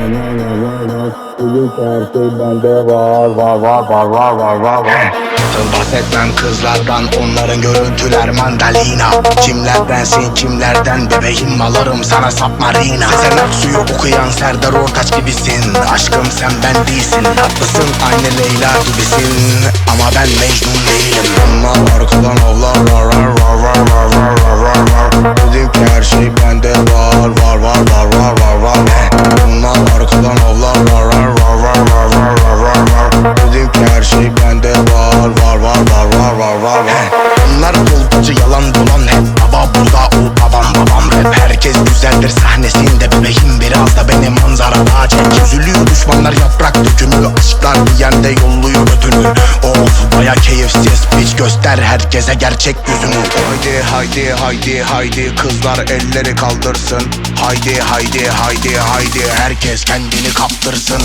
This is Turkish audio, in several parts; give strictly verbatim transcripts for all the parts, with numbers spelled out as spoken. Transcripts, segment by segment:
Dedim ki her şey bende var var var var var var var var. Bahsetmem kızlardan, onların görüntüler mandalina. Kimlerdensin kimlerden bebeğim, alırım sana submarina. Sezen Aksu'yu okuyan Serdar Ortaç gibisin. Aşkım sen ben değilsin, haklısın aynı Leyla gibisin. Ama ben Mecnun değilim. Onlar arkadan avlar var var var var var var var var. Dedim ki her şey bende var var var var var var var. Onlar arkadan avlar var var var var var var var var. Dedim ki her şey bende var var var var var var var var. Bunlar kolpacı yalan dolan, hep baba burada o babam babam rap. Herkes güzeldir sahnesinde bebeğim, biraz da benim manzarada çek. Üzülüyor düşmanlar yaprak dökümü, aşklar bir yerde yolluyor götünü. Of baya keyifsiz piç, göster herkese gerçek yüzünü. Haydi haydi haydi haydi kızlar elleri kaldırsın. Haydi haydi haydi haydi herkes kendini kaptırsın.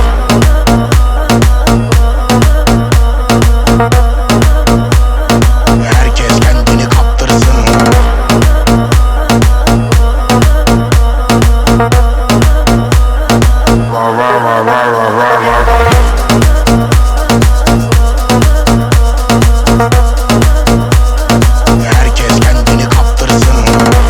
Herkes kendini kaptırsın. Var var var var var var var. Herkes kendini kaptırsın.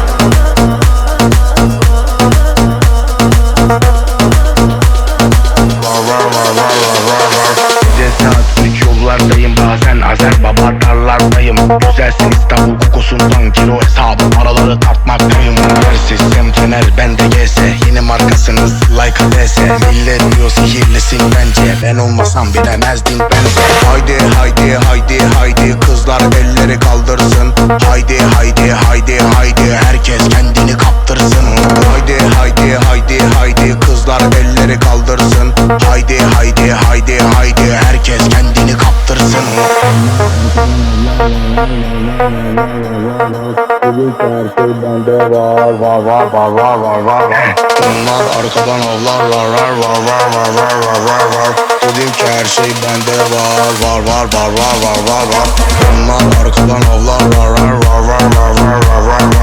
Var var var var var var. Gece saat üç yollardayım, bazen Azer Baba darlardayım. Güzelsin İstanbul kokusundan kilo hesabı paraları tartmaktayım. Versiz semtener bende G S, yeni markasınız like A D S. Millet diyor sihirlisin bence, ben olmasam bilemezdin benze. Haydi haydi haydi haydi kızlar elleri kaldırsın. Haydi haydi haydi haydi herkes kendini kaptırsın. Haydi haydi haydi haydi kızlar elleri kaldırsın. Haydi haydi haydi haydi herkes kendini kaptırsın. Dedim ki her şey bende var var var var var var var var. Onlar arkadan avlar var var var var var var var var var. Dedim ki her şey bende var var var var var var var var. Onlar arkadan avlar var var var var var var var var.